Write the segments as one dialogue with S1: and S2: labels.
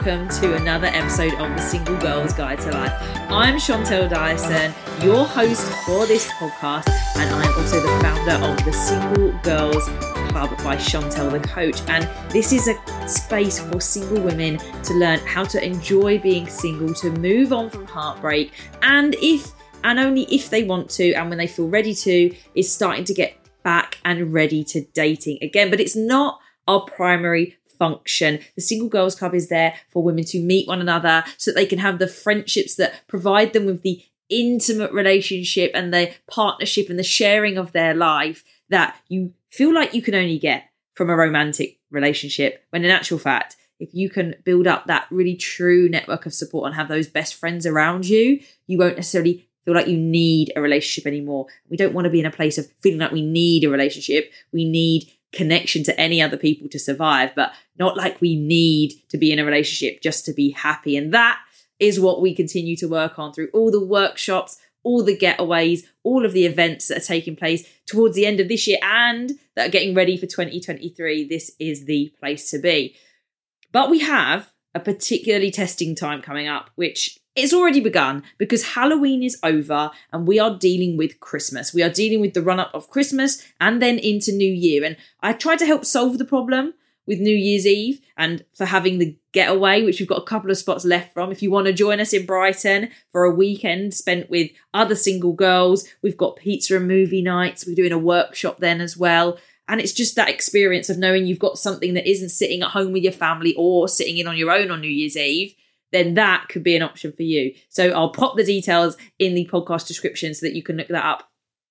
S1: welcome to another episode of the Single Girls Guide to Life. I'm Chantel Dyson, your host for this podcast, and I'm also the founder of the Single Girls Club by Chantel the Coach. And this is a space for single women to learn how to enjoy being single, to move on from heartbreak, and only if they want to, and when they feel ready to, is starting to get back and ready to dating again. But it's not our primary function. The Single Girls Club is there for women to meet one another so that they can have the friendships that provide them with the intimate relationship and the partnership and the sharing of their life that you feel like you can only get from a romantic relationship, when in actual fact, if you can build up that really true network of support and have those best friends around you, you won't necessarily feel like you need a relationship anymore. We don't want to be in a place of feeling like we need a relationship. We need connection to any other people to survive, but not like we need to be in a relationship just to be happy. And that is what we continue to work on through all the workshops, all the getaways, all of the events that are taking place towards the end of this year and that are getting ready for 2023. This is the place to be. But we have a particularly testing time coming up, which it's already begun because Halloween is over and we are dealing with Christmas. We are dealing with the run-up of Christmas and then into New Year. And I tried to help solve the problem with New Year's Eve and for having the getaway, which we've got a couple of spots left from. If you want to join us in Brighton for a weekend spent with other single girls, we've got pizza and movie nights. We're doing a workshop then as well. And it's just that experience of knowing you've got something that isn't sitting at home with your family or sitting in on your own on New Year's Eve, then that could be an option for you. So I'll pop the details in the podcast description so that you can look that up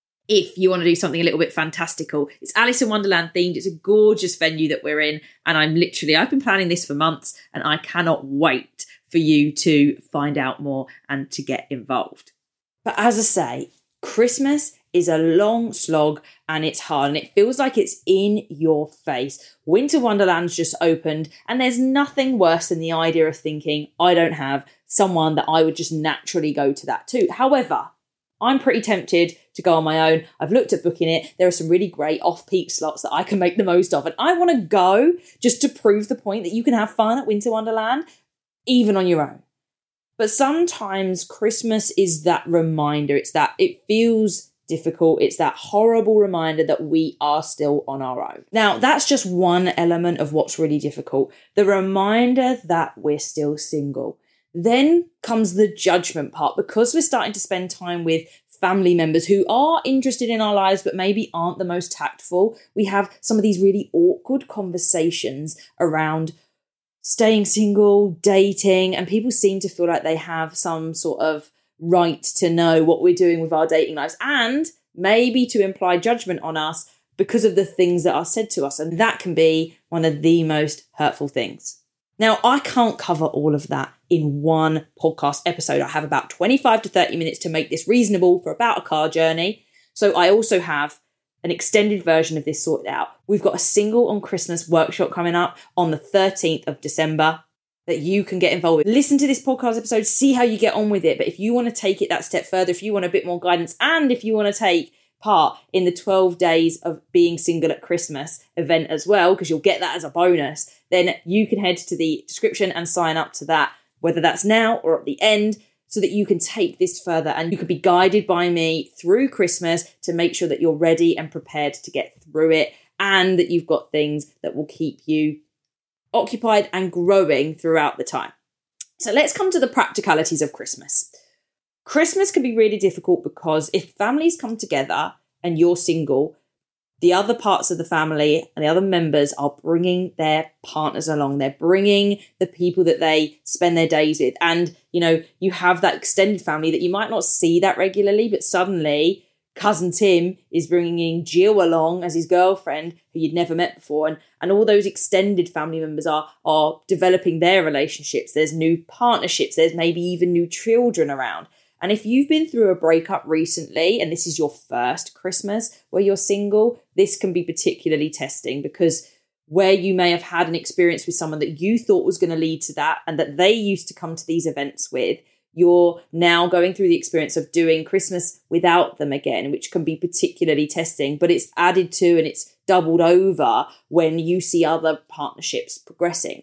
S1: if you want to do something a little bit fantastical. It's Alice in Wonderland themed. It's a gorgeous venue that we're in. And I've been planning this for months and I cannot wait for you to find out more and to get involved. But as I say, Christmas is a long slog and it's hard and it feels like it's in your face. Winter Wonderland's just opened and there's nothing worse than the idea of thinking, I don't have someone that I would just naturally go to that to. However, I'm pretty tempted to go on my own. I've looked at booking it. There are some really great off-peak slots that I can make the most of. And I want to go just to prove the point that you can have fun at Winter Wonderland, even on your own. But sometimes Christmas is that reminder. It feels difficult. It's that horrible reminder that we are still on our own. Now, that's just one element of what's really difficult. The reminder that we're still single. Then comes the judgment part, because we're starting to spend time with family members who are interested in our lives but maybe aren't the most tactful. We have some of these really awkward conversations around staying single, dating, and people seem to feel like they have some sort of right to know what we're doing with our dating lives and maybe to imply judgment on us because of the things that are said to us. And that can be one of the most hurtful things. Now, I can't cover all of that in one podcast episode. I have about 25 to 30 minutes to make this reasonable for about a car journey. So I also have an extended version of this sorted out. We've got a Single on Christmas workshop coming up on the 13th of December that you can get involved with. Listen to this podcast episode, see how you get on with it. But if you want to take it that step further, if you want a bit more guidance, and if you want to take part in the 12 days of being single at Christmas event as well, because you'll get that as a bonus, then you can head to the description and sign up to that, whether that's now or at the end, so that you can take this further and you can be guided by me through Christmas to make sure that you're ready and prepared to get through it and that you've got things that will keep you occupied and growing throughout the time. So let's come to the practicalities of Christmas. Christmas can be really difficult because if families come together and you're single, the other parts of the family and the other members are bringing their partners along. They're bringing the people that they spend their days with. And, you have that extended family that you might not see that regularly, but suddenly Cousin Tim is bringing Jill along as his girlfriend who you'd never met before. And all those extended family members are developing their relationships. There's new partnerships. There's maybe even new children around. And if you've been through a breakup recently and this is your first Christmas where you're single, this can be particularly testing because where you may have had an experience with someone that you thought was going to lead to that and that they used to come to these events with, you're now going through the experience of doing Christmas without them again, which can be particularly testing, but it's added to and it's doubled over when you see other partnerships progressing.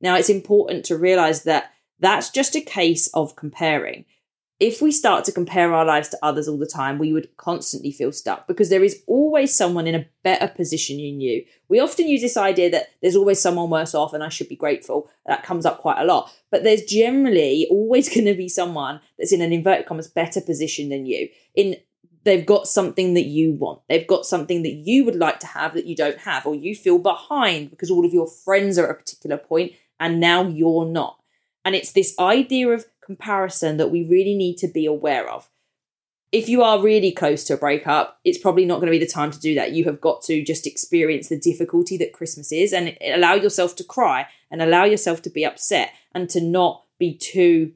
S1: Now, it's important to realize that that's just a case of comparing. If we start to compare our lives to others all the time, we would constantly feel stuck because there is always someone in a better position than you. We often use this idea that there's always someone worse off and I should be grateful. That comes up quite a lot. But there's generally always going to be someone that's in an inverted commas better position than you. They've got something that you want. They've got something that you would like to have that you don't have, or you feel behind because all of your friends are at a particular point and now you're not. And it's this idea of comparison that we really need to be aware of. If you are really close to a breakup, it's probably not going to be the time to do that. You have got to just experience the difficulty that Christmas is and allow yourself to cry and allow yourself to be upset and to not be too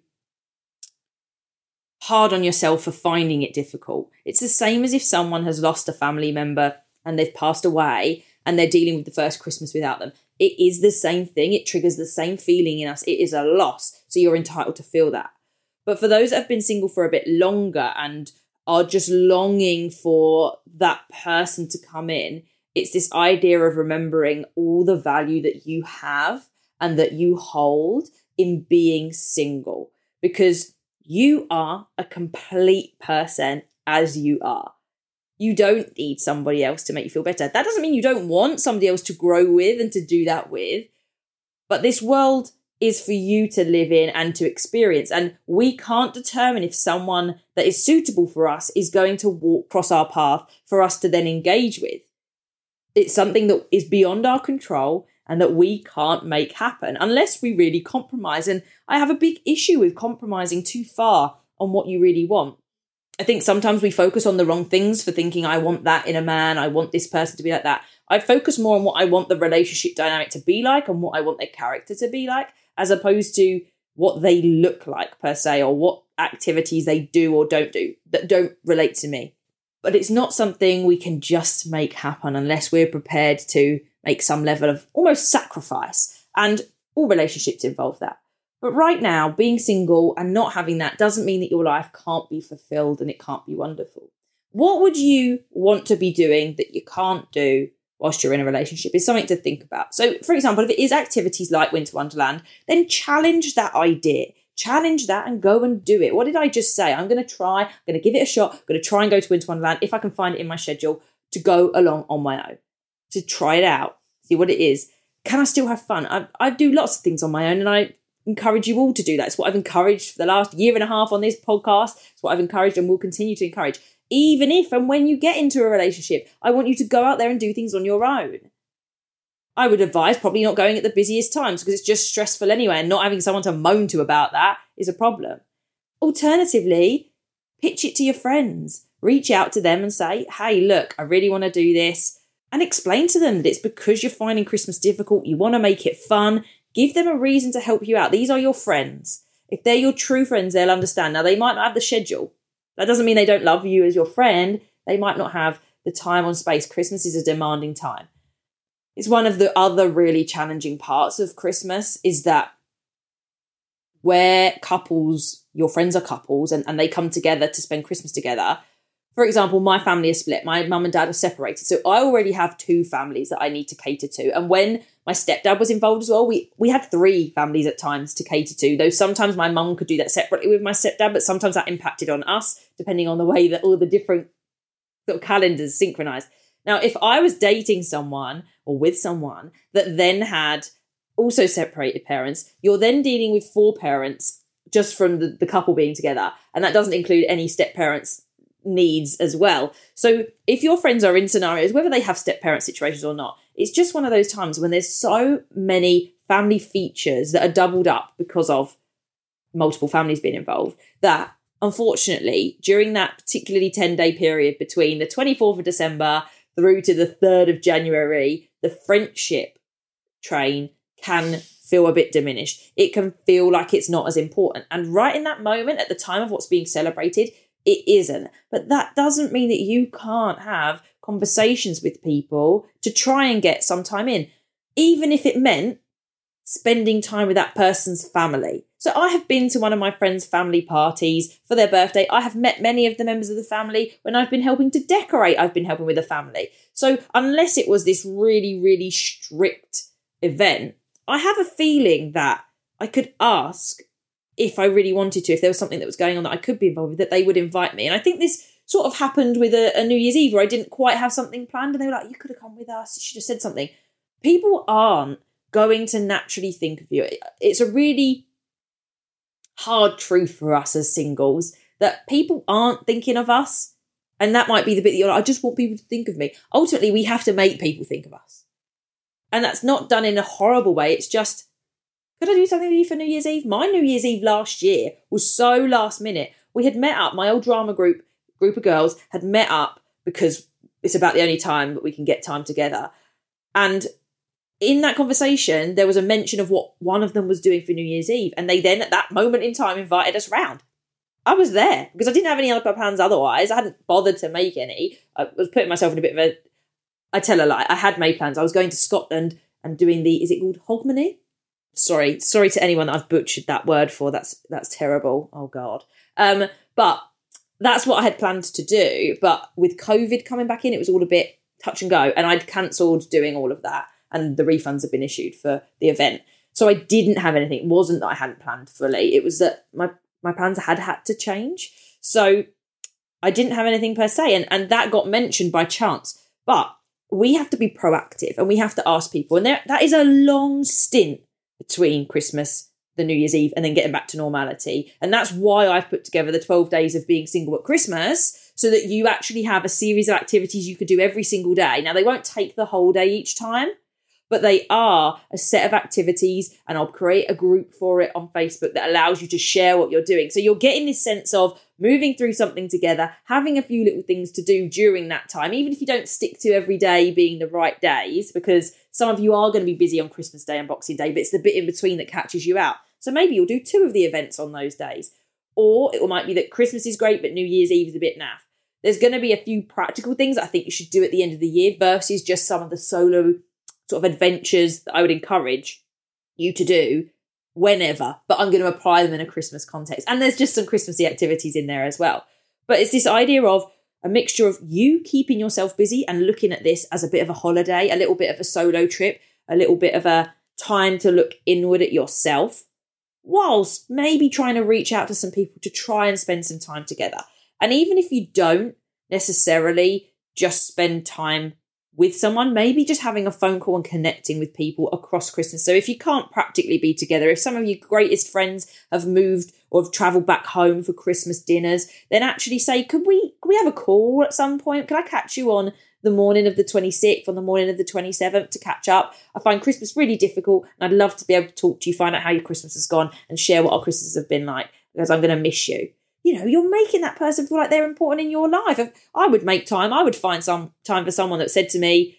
S1: hard on yourself for finding it difficult. It's the same as if someone has lost a family member and they've passed away and they're dealing with the first Christmas without them. It is the same thing. It triggers the same feeling in us. It is a loss. So you're entitled to feel that. But for those that have been single for a bit longer and are just longing for that person to come in, it's this idea of remembering all the value that you have and that you hold in being single, because you are a complete person as you are. You don't need somebody else to make you feel better. That doesn't mean you don't want somebody else to grow with and to do that with. But this world is for you to live in and to experience. And we can't determine if someone that is suitable for us is going to cross our path for us to then engage with. It's something that is beyond our control and that we can't make happen unless we really compromise. And I have a big issue with compromising too far on what you really want. I think sometimes we focus on the wrong things for thinking, I want that in a man, I want this person to be like that. I focus more on what I want the relationship dynamic to be like and what I want their character to be like, as opposed to what they look like per se, or what activities they do or don't do that don't relate to me. But it's not something we can just make happen unless we're prepared to make some level of almost sacrifice. And all relationships involve that. But right now, being single and not having that doesn't mean that your life can't be fulfilled and it can't be wonderful. What would you want to be doing that you can't do whilst you're in a relationship is something to think about. So, for example, if it is activities like Winter Wonderland, then challenge that idea. Challenge that and go and do it. What did I just say? I'm going to try. I'm going to give it a shot. I'm going to try and go to Winter Wonderland if I can find it in my schedule to go along on my own, to try it out, see what it is. Can I still have fun? I do lots of things on my own, and I encourage you all to do that. It's what I've encouraged for the last year and a half on this podcast. It's what I've encouraged and will continue to encourage. Even if and when you get into a relationship, I want you to go out there and do things on your own. I would advise probably not going at the busiest times because it's just stressful anyway, and not having someone to moan to about that is a problem. Alternatively, pitch it to your friends. Reach out to them and say, hey, look, I really want to do this. And explain to them that it's because you're finding Christmas difficult. You want to make it fun. Give them a reason to help you out. These are your friends. If they're your true friends, they'll understand. Now, they might not have the schedule. That doesn't mean they don't love you as your friend. They might not have the time or space. Christmas is a demanding time. It's one of the other really challenging parts of Christmas is that where couples, your friends are couples, and they come together to spend Christmas together. For example, my family is split. My mum and dad are separated. So I already have two families that I need to cater to. And when my stepdad was involved as well, we had three families at times to cater to, though sometimes my mum could do that separately with my stepdad, but sometimes that impacted on us, depending on the way that all the different sort of calendars synchronized. Now, if I was dating someone or with someone that then had also separated parents, you're then dealing with four parents just from the couple being together. And that doesn't include any step-parents' needs as well. So if your friends are in scenarios, whether they have step-parent situations or not, it's just one of those times when there's so many family features that are doubled up because of multiple families being involved that, unfortunately, during that particularly 10-day period between the 24th of December through to the 3rd of January, the friendship train can feel a bit diminished. It can feel like it's not as important. And right in that moment, at the time of what's being celebrated, it isn't. But that doesn't mean that you can't have conversations with people to try and get some time in, even if it meant spending time with that person's family. So I have been to one of my friends' family parties for their birthday. I have met many of the members of the family when I've been helping to decorate. I've been helping with the family. So unless it was this really, really strict event, I have a feeling that I could ask if I really wanted to, if there was something that was going on that I could be involved with, that they would invite me. And I think this sort of happened with a New Year's Eve where I didn't quite have something planned and they were like, you could have come with us, you should have said something. People aren't going to naturally think of you. It's a really hard truth for us as singles that people aren't thinking of us. And that might be the bit that you're like, I just want people to think of me. Ultimately, we have to make people think of us. And that's not done in a horrible way. It's just, could I do something with you for New Year's Eve? My New Year's Eve last year was so last minute. We had met up, my old drama group of girls had met up because it's about the only time that we can get time together. And in that conversation, there was a mention of what one of them was doing for New Year's Eve. And they then, at that moment in time, invited us round. I was there because I didn't have any other plans otherwise. I hadn't bothered to make any. I was putting myself in a bit of a... I tell a lie. I had made plans. I was going to Scotland and doing the... Is it called Hogmanay? Sorry to anyone that I've butchered that word for. That's terrible. Oh, God. But that's what I had planned to do. But with COVID coming back in, it was all a bit touch and go. And I'd cancelled doing all of that. And the refunds had been issued for the event. So I didn't have anything. It wasn't that I hadn't planned fully. It was that my plans had to change. So I didn't have anything per se. And that got mentioned by chance. But we have to be proactive and we have to ask people. And that is a long stint between Christmas, the New Year's Eve, and then getting back to normality. And that's why I've put together the 12 days of being single at Christmas, so that you actually have a series of activities you could do every single day. Now, they won't take the whole day each time, but they are a set of activities, and I'll create a group for it on Facebook that allows you to share what you're doing. So you're getting this sense of moving through something together, having a few little things to do during that time, even if you don't stick to every day being the right days, because some of you are going to be busy on Christmas Day and Boxing Day, but it's the bit in between that catches you out. So maybe you'll do 2 of the events on those days. Or it might be that Christmas is great, but New Year's Eve is a bit naff. There's going to be a few practical things I think you should do at the end of the year versus just some of the solo sort of adventures that I would encourage you to do whenever, but I'm going to apply them in a Christmas context. And there's just some Christmassy activities in there as well. But it's this idea of a mixture of you keeping yourself busy and looking at this as a bit of a holiday, a little bit of a solo trip, a little bit of a time to look inward at yourself, whilst maybe trying to reach out to some people to try and spend some time together. And even if you don't necessarily just spend time with someone, maybe just having a phone call and connecting with people across Christmas. So if you can't practically be together, if some of your greatest friends have moved or have travelled back home for Christmas dinners, then actually say, could we have a call at some point? Can I catch you on the morning of the 26th, on the morning of the 27th to catch up? I find Christmas really difficult and I'd love to be able to talk to you, find out how your Christmas has gone and share what our Christmases have been like, because I'm going to miss you. You know, you're making that person feel like they're important in your life. If I would make time, I would find some time for someone that said to me,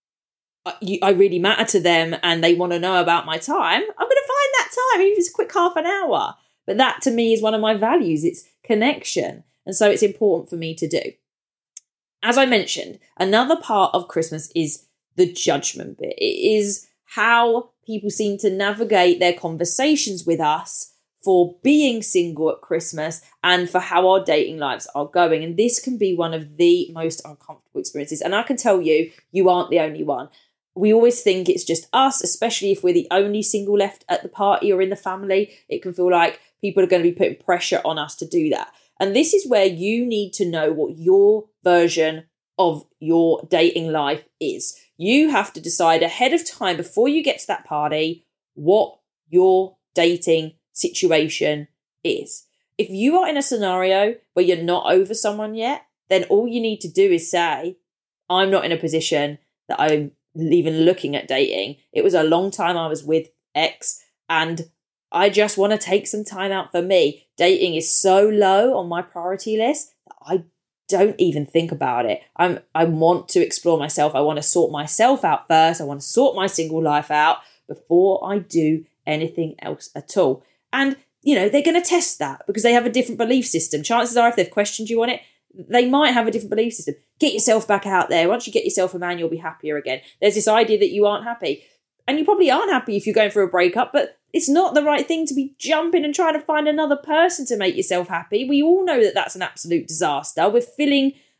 S1: I really matter to them and they want to know about my time. I'm going to find that time, even if it's a quick half an hour. But that to me is one of my values. It's connection. And so it's important for me to do. As I mentioned, another part of Christmas is the judgment bit. It is how people seem to navigate their conversations with us for being single at Christmas and for how our dating lives are going. And this can be one of the most uncomfortable experiences. And I can tell you, you aren't the only one. We always think it's just us, especially if we're the only single left at the party or in the family. It can feel like people are going to be putting pressure on us to do that. And this is where you need to know what your version of your dating life is. You have to decide ahead of time before you get to that party what your dating situation is. If you are in a scenario where you're not over someone yet, then all you need to do is say, I'm not in a position that I'm even looking at dating. It was a long time I was with X and I just want to take some time out for me. Dating is so low on my priority list that I don't even think about it. I want to explore myself. I want to sort myself out first. I want to sort my single life out before I do anything else at all. And, you know, they're going to test that because they have a different belief system. Chances are if they've questioned you on it, they might have a different belief system. Get yourself back out there. Once you get yourself a man, you'll be happier again. There's this idea that you aren't happy. And you probably aren't happy if you're going through a breakup, but it's not the right thing to be jumping and trying to find another person to make yourself happy. We all know that that's an absolute disaster. We're filling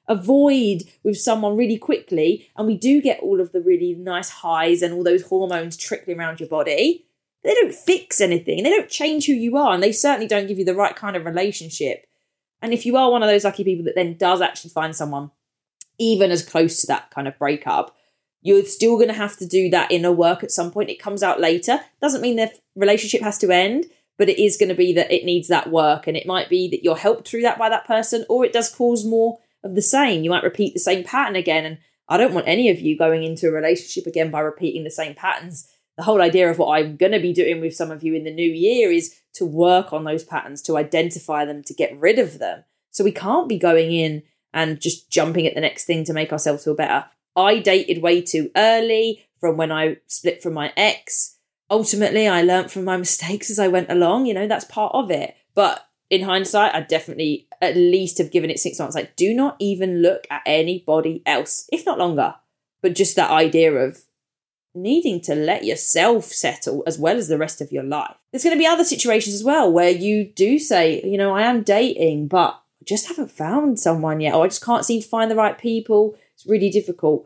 S1: avoid with someone really quickly, and we do get all of the really nice highs and all those hormones trickling around your body, they don't fix anything. They don't change who you are, and they certainly don't give you the right kind of relationship. And if you are one of those lucky people that then does actually find someone even as close to that kind of breakup, you're still going to have to do that inner work at some point. It comes out later. Doesn't mean the relationship has to end, but it is going to be that it needs that work. And it might be that you're helped through that by that person, or it does cause more of the same. You might repeat the same pattern again. And I don't want any of you going into a relationship again by repeating the same patterns. The whole idea of what I'm going to be doing with some of you in the new year is to work on those patterns, to identify them, to get rid of them. So we can't be going in and just jumping at the next thing to make ourselves feel better. I dated way too early from when I split from my ex. Ultimately, I learned from my mistakes as I went along. That's part of it. But in hindsight, I definitely at least have given it 6 months. Like, do not even look at anybody else, if not longer. But just that idea of needing to let yourself settle as well as the rest of your life. There's going to be other situations as well where you do say, I am dating, but I just haven't found someone yet, or I just can't seem to find the right people. It's really difficult.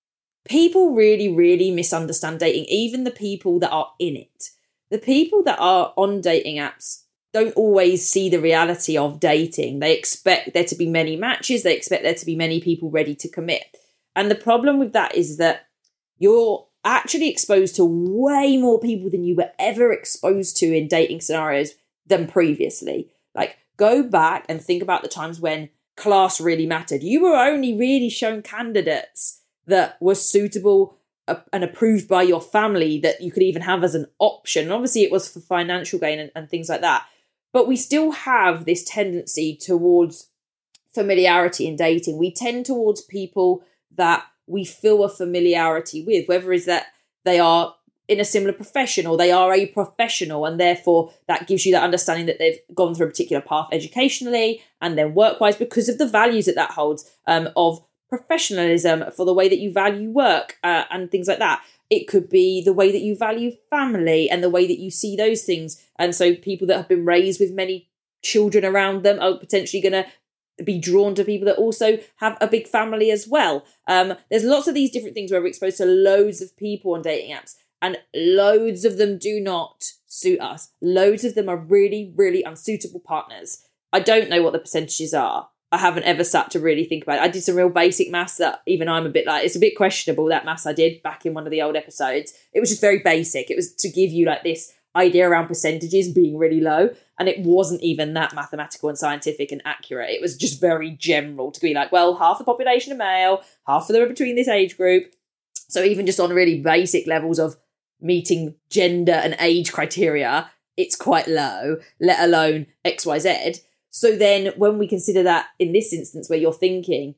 S1: People really, really misunderstand dating, even the people that are in it. The people that are on dating apps don't always see the reality of dating. They expect there to be many matches. They expect there to be many people ready to commit. And the problem with that is that you're actually exposed to way more people than you were ever exposed to in dating scenarios than previously. Like, go back and think about the times when class really mattered. You were only really shown candidates that were suitable and approved by your family that you could even have as an option. And obviously it was for financial gain and things like that. But we still have this tendency towards familiarity in dating. We tend towards people that we feel a familiarity with, whether it's that they are in a similar profession or they are a professional, and therefore that gives you that understanding that they've gone through a particular path educationally and then work-wise because of the values that holds of professionalism, for the way that you value work and things like that. It could be the way that you value family and the way that you see those things. And so people that have been raised with many children around them are potentially going to be drawn to people that also have a big family as well. There's lots of these different things where we're exposed to loads of people on dating apps, and loads of them do not suit us. Loads of them are really, really unsuitable partners. I don't know what the percentages are. I haven't ever sat to really think about it. I did some real basic maths that even I'm a bit like, it's a bit questionable, that maths I did back in one of the old episodes. It was just very basic. It was to give you like this idea around percentages being really low. And it wasn't even that mathematical and scientific and accurate. It was just very general to be like, well, half the population are male, half of them are between this age group. So even just on really basic levels of meeting gender and age criteria, it's quite low, let alone X, Y, Z. So then when we consider that in this instance where you're thinking,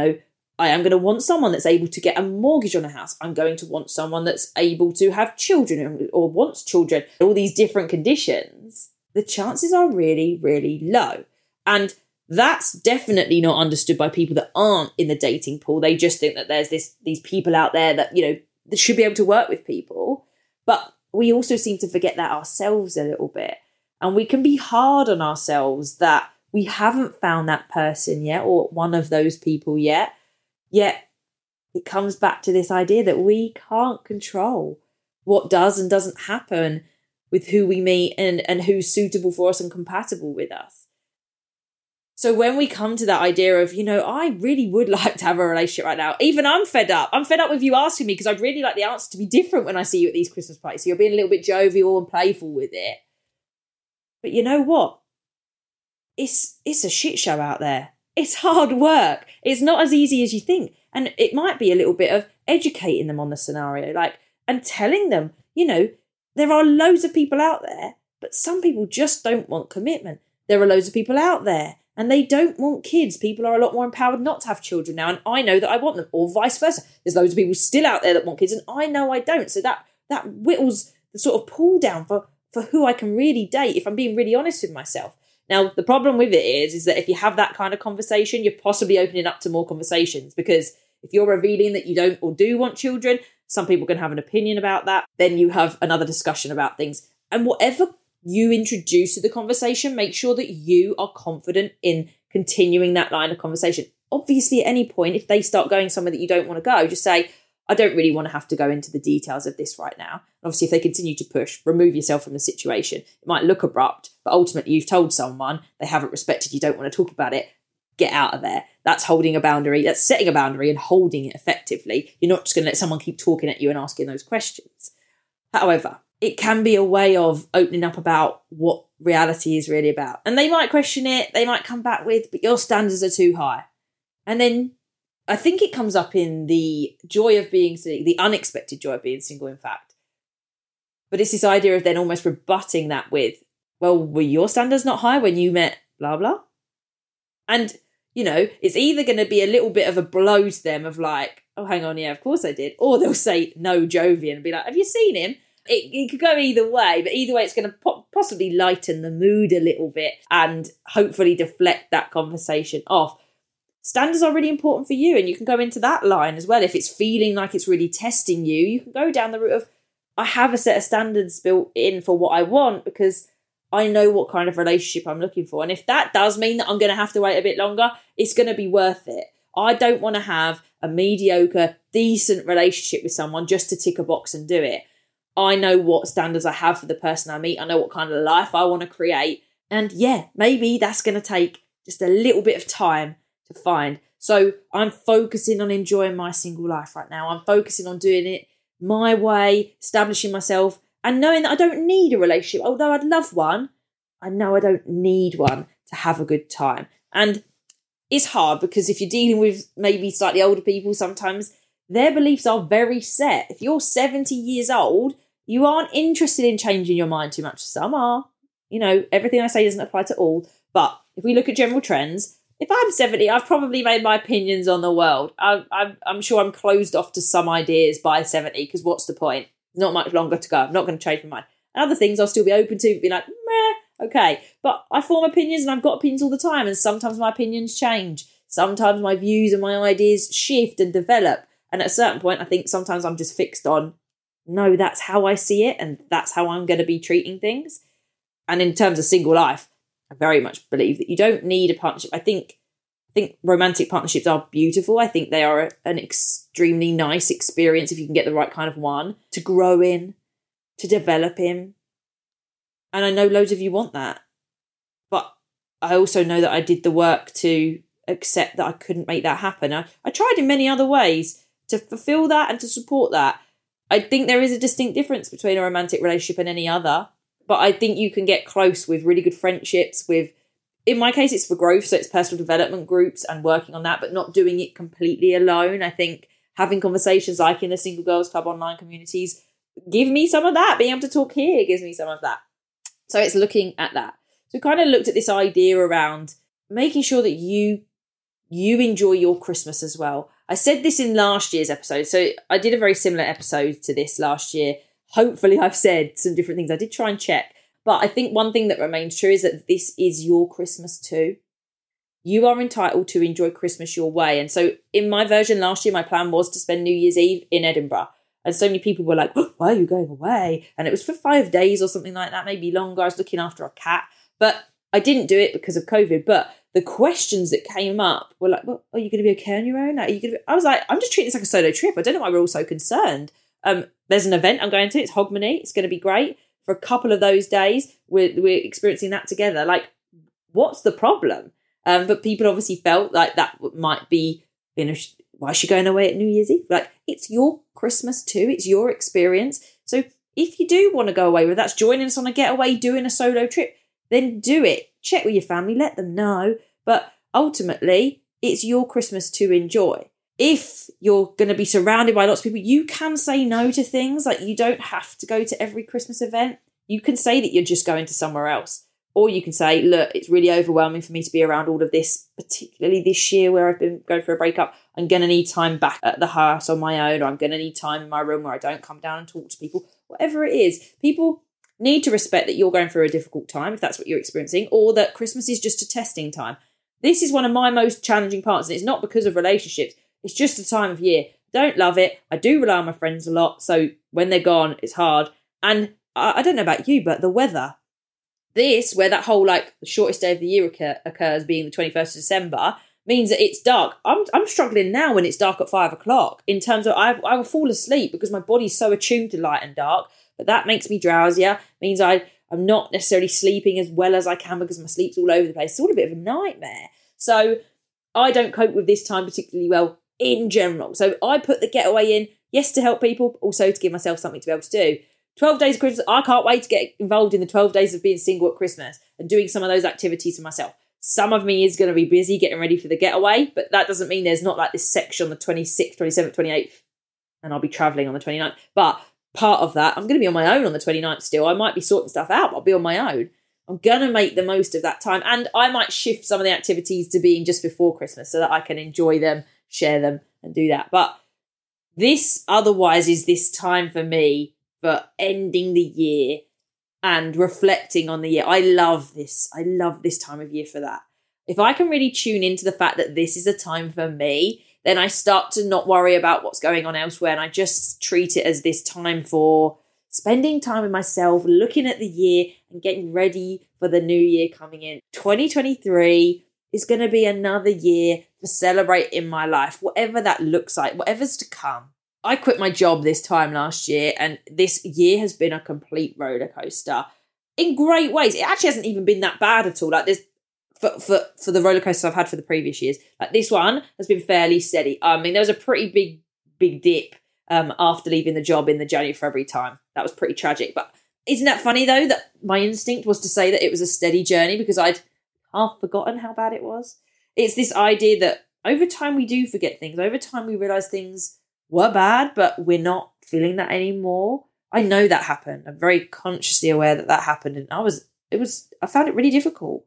S1: I am going to want someone that's able to get a mortgage on a house. I'm going to want someone that's able to have children or wants children, all these different conditions, the chances are really, really low. And that's definitely not understood by people that aren't in the dating pool. They just think that there's these people out there that, that should be able to work with people. But we also seem to forget that ourselves a little bit. And we can be hard on ourselves that we haven't found that person yet, or one of those people yet. Yet it comes back to this idea that we can't control what does and doesn't happen with who we meet and who's suitable for us and compatible with us. So when we come to that idea of, I really would like to have a relationship right now. Even I'm fed up. I'm fed up with you asking me because I'd really like the answer to be different when I see you at these Christmas parties. So you're being a little bit jovial and playful with it. But you know what? It's a shit show out there. It's hard work. It's not as easy as you think. And it might be a little bit of educating them on the scenario, and telling them, there are loads of people out there, but some people just don't want commitment. There are loads of people out there and they don't want kids. People are a lot more empowered not to have children now. And I know that I want them, or vice versa. There's loads of people still out there that want kids and I know I don't. So that whittles the sort of pull down for who I can really date if I'm being really honest with myself. Now, the problem with it is that if you have that kind of conversation, you're possibly opening up to more conversations, because if you're revealing that you don't or do want children, some people can have an opinion about that. Then you have another discussion about things. And whatever you introduce to the conversation, make sure that you are confident in continuing that line of conversation. obviously at any point, if they start going somewhere that you don't want to go, just say, I don't really want to have to go into the details of this right now. Obviously, if they continue to push, remove yourself from the situation. It might look abrupt, but ultimately you've told someone they haven't respected, you don't want to talk about it. Get out of there. That's holding a boundary. That's setting a boundary and holding it effectively. You're not just going to let someone keep talking at you and asking those questions. However, it can be a way of opening up about what reality is really about. And they might question it. They might come back with, but your standards are too high. And then I think it comes up in the joy of being single, the unexpected joy of being single, in fact. But it's this idea of then almost rebutting that with, well, were your standards not high when you met blah, blah? And, you know, it's either going to be a little bit of a blow to them of like, oh, hang on, yeah, of course I did. Or they'll say, no, Jovian, and be like, have you seen him? It could go either way, but either way, it's going to possibly lighten the mood a little bit and hopefully deflect that conversation off. Standards are really important for you, and you can go into that line as well. If it's feeling like it's really testing you, you can go down the route of, I have a set of standards built in for what I want because I know what kind of relationship I'm looking for. And if that does mean that I'm going to have to wait a bit longer, it's going to be worth it. I don't want to have a mediocre, decent relationship with someone just to tick a box and do it. I know what standards I have for the person I meet. I know what kind of life I want to create. And yeah, maybe that's going to take just a little bit of time to find. So I'm focusing on enjoying my single life right now. I'm focusing on doing it my way, establishing myself and knowing that I don't need a relationship. Although I'd love one, I know I don't need one to have a good time. And it's hard because if you're dealing with maybe slightly older people, sometimes their beliefs are very set. If you're 70 years old, you aren't interested in changing your mind too much. Some are. You know, everything I say doesn't apply to all. But if we look at general trends, if I'm 70, I've probably made my opinions on the world. I'm sure I'm closed off to some ideas by 70 because what's the point? There's not much longer to go. I'm not going to change my mind. And other things I'll still be open to, be like, meh, okay. But I form opinions and I've got opinions all the time. And sometimes my opinions change. Sometimes my views and my ideas shift and develop. And at a certain point, I think sometimes I'm just fixed on, no, that's how I see it. And that's how I'm going to be treating things. And in terms of single life, I very much believe that you don't need a partnership. I think romantic partnerships are beautiful. I think they are an extremely nice experience if you can get the right kind of one to grow in, to develop in. And I know loads of you want that. But I also know that I did the work to accept that I couldn't make that happen. I tried in many other ways to fulfill that and to support that. I think there is a distinct difference between a romantic relationship and any other. But I think you can get close with really good friendships with, in my case, it's for growth. So it's personal development groups and working on that, but not doing it completely alone. I think having conversations like in the Single Girls Club online communities give me some of that. Being able to talk here gives me some of that. So it's looking at that. So kind of looked at this idea around making sure that you enjoy your Christmas as well. I said this in last year's episode. So I did a very similar episode to this last year. Hopefully I've said some different things. I did try and check. But I think one thing that remains true is that this is your Christmas too. You are entitled to enjoy Christmas your way. And so in my version last year, my plan was to spend New Year's Eve in Edinburgh. And so many people were like, oh, why are you going away? And it was for 5 days or something like that, maybe longer. I was looking after a cat. But I didn't do it because of COVID. But the questions that came up were like, well, are you going to be okay on your own? Are you going to be? I was like, I'm just treating this like a solo trip. I don't know why we're all so concerned. There's an event I'm going to. It's Hogmanay. It's going to be great. For a couple of those days, we're experiencing that together. Like, what's the problem? But people obviously felt like that might be, why is she going away at New Year's Eve? Like, it's your Christmas too. It's your experience. So if you do want to go away, whether that's joining us on a getaway, doing a solo trip, then do it. Check with your family, let them know. But ultimately, it's your Christmas to enjoy. If you're going to be surrounded by lots of people, you can say no to things. Like, you don't have to go to every Christmas event. You can say that you're just going to somewhere else. Or you can say, look, it's really overwhelming for me to be around all of this, particularly this year where I've been going for a breakup. I'm going to need time back at the house on my own, or I'm going to need time in my room where I don't come down and talk to people. Whatever it is, people need to respect that you're going through a difficult time, if that's what you're experiencing, or that Christmas is just a testing time. This is one of my most challenging parts, and it's not because of relationships. It's just a time of year. Don't love it. I do rely on my friends a lot, so when they're gone, it's hard. And I don't know about you, but the weather, where that whole, like, the shortest day of the year occurs being the 21st of December, means that it's dark. I'm struggling now when it's dark at 5 o'clock in terms of I will fall asleep because my body's so attuned to light and dark, but that makes me drowsier, means I'm not necessarily sleeping as well as I can because my sleep's all over the place. It's all a bit of a nightmare. So I don't cope with this time particularly well in general. So I put the getaway in, yes, to help people, but also to give myself something to be able to do. 12 days of Christmas, I can't wait to get involved in the 12 days of being single at Christmas and doing some of those activities for myself. Some of me is going to be busy getting ready for the getaway, but that doesn't mean there's not like this section on the 26th, 27th, 28th, and I'll be travelling on the 29th. But part of that, I'm going to be on my own on the 29th still. I might be sorting stuff out, but I'll be on my own. I'm going to make the most of that time. And I might shift some of the activities to being just before Christmas so that I can enjoy them, share them, and do that. But this otherwise is this time for me for ending the year and reflecting on the year. I love this. I love this time of year for that. If I can really tune into the fact that this is a time for me, then I start to not worry about what's going on elsewhere. And I just treat it as this time for spending time with myself, looking at the year and getting ready for the new year coming in. 2023 is going to be another year for celebrating my life, whatever that looks like, whatever's to come. I quit my job this time last year, and this year has been a complete roller coaster in great ways. It actually hasn't even been that bad at all. Like this, for the roller coasters I've had for the previous years, like this one has been fairly steady. I mean, there was a pretty big dip after leaving the job in the January, February time. That was pretty tragic. But isn't that funny though, that my instinct was to say that it was a steady journey because I'd half forgotten how bad it was. It's this idea that over time we do forget things. Over time we realise things were bad, but we're not feeling that anymore. I know that happened. I'm very consciously aware that happened. And I found it really difficult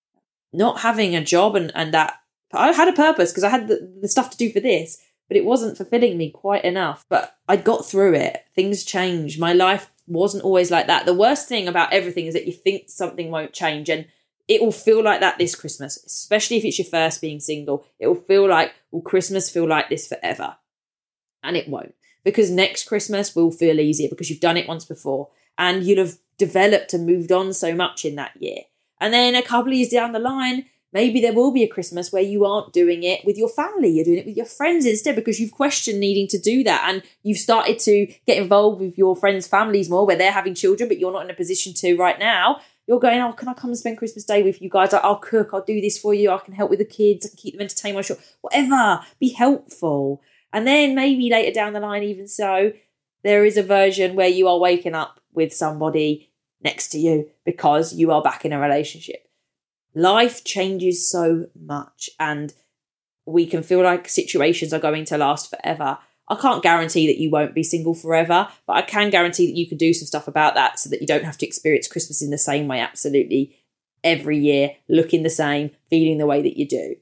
S1: not having a job and that. I had a purpose because I had the stuff to do for this, but it wasn't fulfilling me quite enough. But I got through it. Things changed. My life wasn't always like that. The worst thing about everything is that you think something won't change, and it will feel like that this Christmas, especially if it's your first being single. It will feel like, will Christmas feel like this forever? And it won't, because next Christmas will feel easier because you've done it once before and you'll have developed and moved on so much in that year. And then a couple of years down the line, maybe there will be a Christmas where you aren't doing it with your family. You're doing it with your friends instead because you've questioned needing to do that. And you've started to get involved with your friends' families more where they're having children, but you're not in a position to right now. You're going, oh, can I come and spend Christmas Day with you guys? I'll cook, I'll do this for you. I can help with the kids. I can keep them entertained. Whatever, be helpful. And then maybe later down the line, even so, there is a version where you are waking up with somebody next to you because you are back in a relationship. Life changes so much and we can feel like situations are going to last forever. I can't guarantee that you won't be single forever, but I can guarantee that you can do some stuff about that so that you don't have to experience Christmas in the same way absolutely every year, looking the same, feeling the way that you do.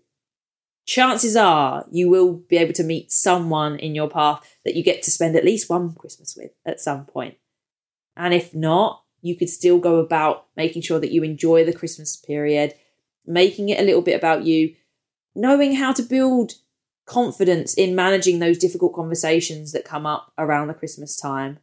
S1: Chances are you will be able to meet someone in your path that you get to spend at least one Christmas with at some point. And if not, you could still go about making sure that you enjoy the Christmas period, making it a little bit about you, knowing how to build confidence in managing those difficult conversations that come up around the Christmas time,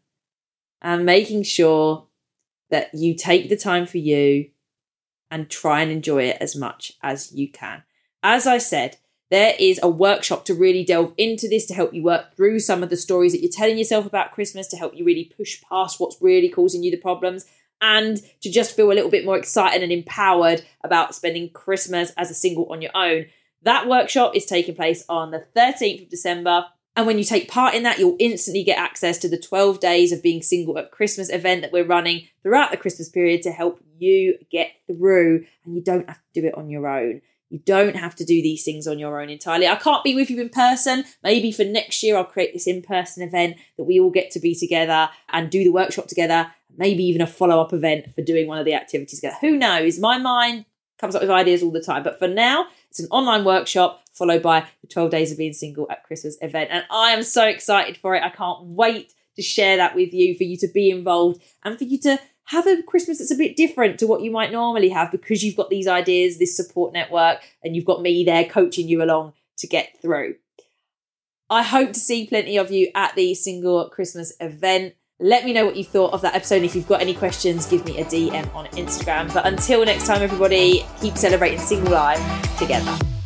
S1: and making sure that you take the time for you and try and enjoy it as much as you can. As I said, there is a workshop to really delve into this, to help you work through some of the stories that you're telling yourself about Christmas, to help you really push past what's really causing you the problems, and to just feel a little bit more excited and empowered about spending Christmas as a single on your own. That workshop is taking place on the 13th of December. And when you take part in that, you'll instantly get access to the 12 days of being single at Christmas event that we're running throughout the Christmas period to help you get through. And you don't have to do it on your own. You don't have to do these things on your own entirely. I can't be with you in person. Maybe for next year, I'll create this in-person event that we all get to be together and do the workshop together. Maybe even a follow-up event for doing one of the activities together. Who knows? My mind comes up with ideas all the time. But for now, it's an online workshop followed by the 12 Days of Being Single at Christmas event. And I am so excited for it. I can't wait to share that with you, for you to be involved and for you to have a Christmas that's a bit different to what you might normally have, because you've got these ideas, this support network, and you've got me there coaching you along to get through. I hope to see plenty of you at the Single Christmas event. Let me know what you thought of that episode. And if you've got any questions, give me a DM on Instagram. But until next time, everybody, keep celebrating single life together.